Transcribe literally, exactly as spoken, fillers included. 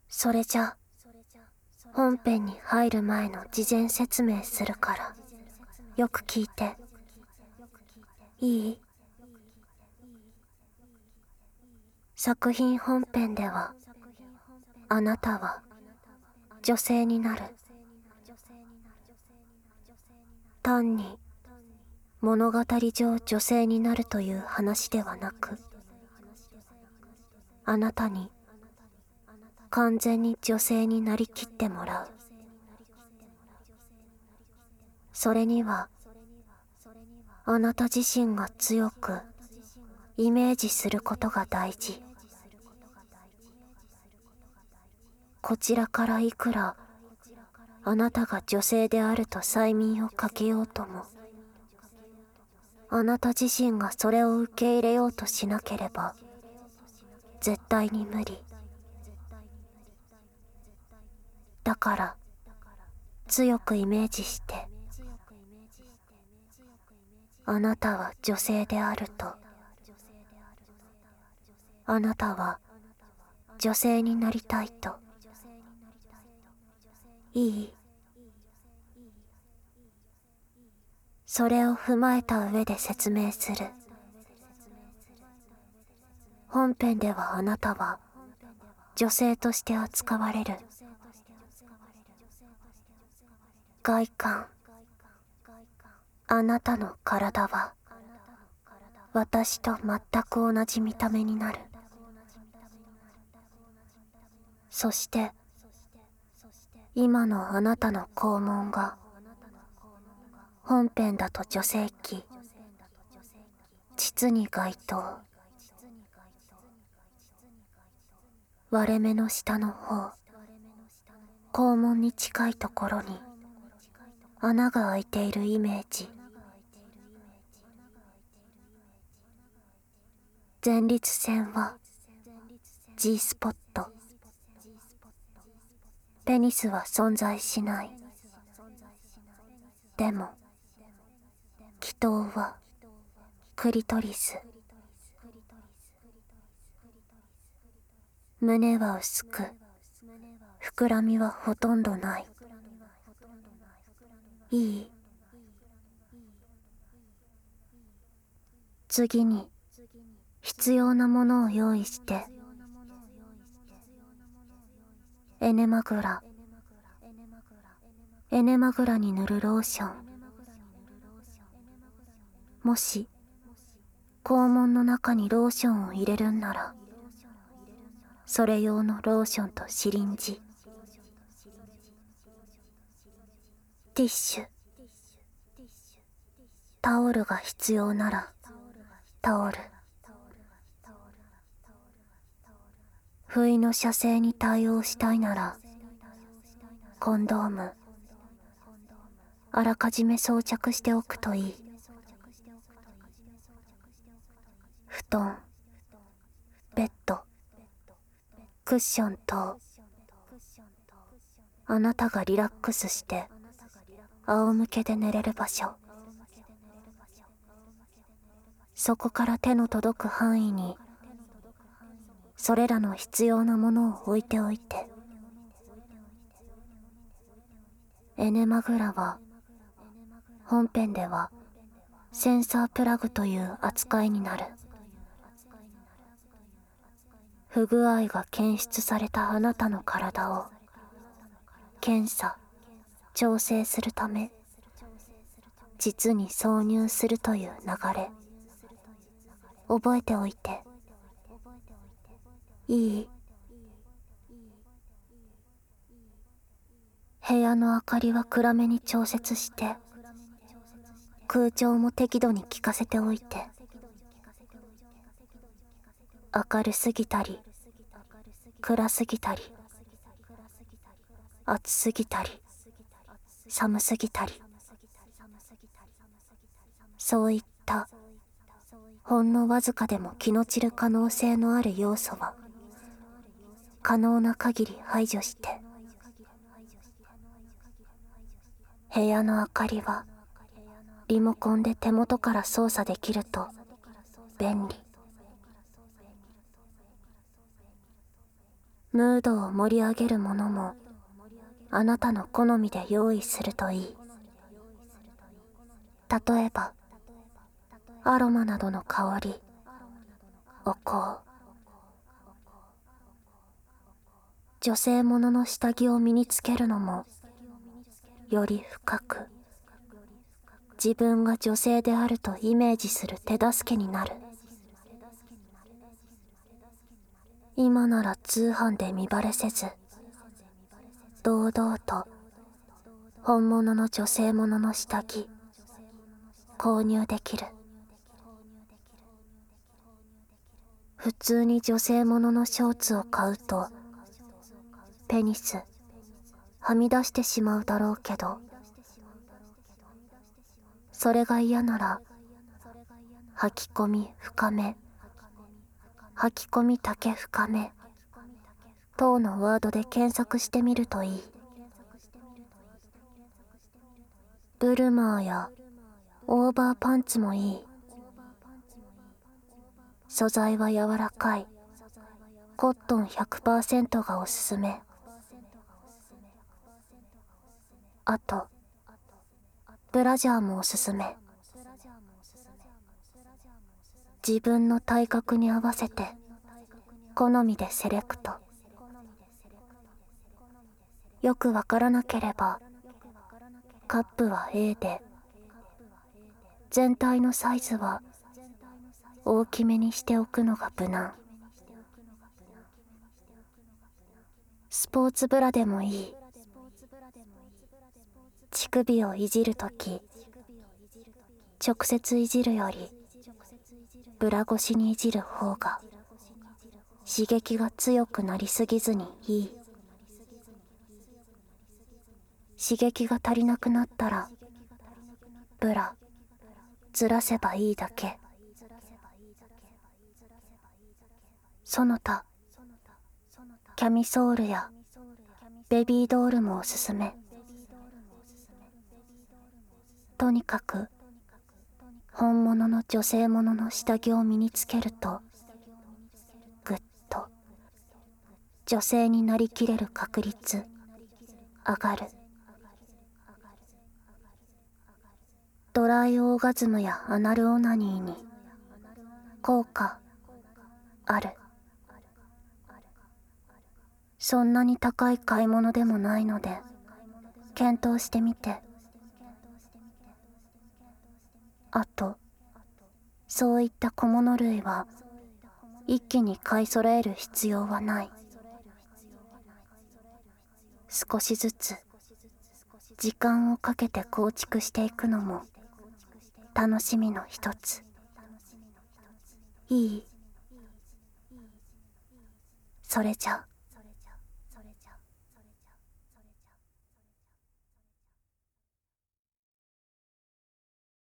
それじゃ、本編に入る前の事前説明するから、よく聞いて。いい？作品本編では、あなたは女性になる。単に物語上女性になるという話ではなく、あなたに完全に女性になりきってもらう。それには、あなた自身が強くイメージすることが大事。こちらからいくらあなたが女性であると催眠をかけようとも、あなた自身がそれを受け入れようとしなければ絶対に無理。だから強くイメージして、あなたは女性であると、あなたは女性になりたいと。いい？それを踏まえた上で説明する。本編ではあなたは女性として扱われる。外観、あなたの体は私と全く同じ見た目になる。そして今のあなたの肛門が本編だと女性器、膣に該当。割れ目の下の方、肛門に近いところに穴が開いているイメージ。前立腺は G スポット。ペニスは存在しない。でも気筒はクリトリス。胸は薄く、膨らみはほとんどない。いい？次に必要なものを用意して、エネマグラ、エネマグラに塗るローション。もし肛門の中にローションを入れるんなら、それ用のローションとシリンジ、ティッシュ、タオルが必要ならタオル、不意の射精に対応したいならコンドーム、あらかじめ装着しておくといい。布団、ベッド、クッション等、あなたがリラックスして仰向けで寝れる場所。そこから手の届く範囲にそれらの必要なものを置いておいて。エネマグラは本編ではセンサープラグという扱いになる。不具合が検出されたあなたの体を検査、調整するため実に挿入するという流れ。覚えておいて。いい？部屋の明かりは暗めに調節して、空調も適度に効かせておいて。明るすぎたり、暗すぎたり、暑すぎたり、寒すぎたり、そういったほんのわずかでも気の散る可能性のある要素は可能な限り排除して、部屋の明かりはリモコンで手元から操作できると便利。 ムードを盛り上げるものもあなたの好みで用意するといい。例えばアロマなどの香り、お香、女性ものの下着を身につけるのもより深く自分が女性であるとイメージする手助けになる。今なら通販で見バレせず堂々と本物の女性ものの下着購入できる。普通に女性もののショーツを買うとペニスはみ出してしまうだろうけど、それが嫌なら履き込み深め、履き込み丈深め等のワードで検索してみるといい。ブルマーやオーバーパンツもいい。素材は柔らかいコットン ひゃくパーセント がおすすめ。あとブラジャーもおすすめ。自分の体格に合わせて好みでセレクト。よくわからなければカップは エー で全体のサイズは大きめにしておくのが無難。スポーツブラでもいい。乳首をいじるとき直接いじるよりブラ越しにいじる方が刺激が強くなりすぎずにいい。刺激が足りなくなったらブラずらせばいいだけ。その他キャミソールやベビードールもおすすめ。とにかく本物の女性ものの下着を身につけるとぐっと女性になりきれる確率上がる。ドライオーガズムやアナルオナニーに効果ある。そんなに高い買い物でもないので検討してみて。あとそういった小物類は一気に買い揃える必要はない。少しずつ時間をかけて構築していくのも楽しみの一つ。いい？それじゃ。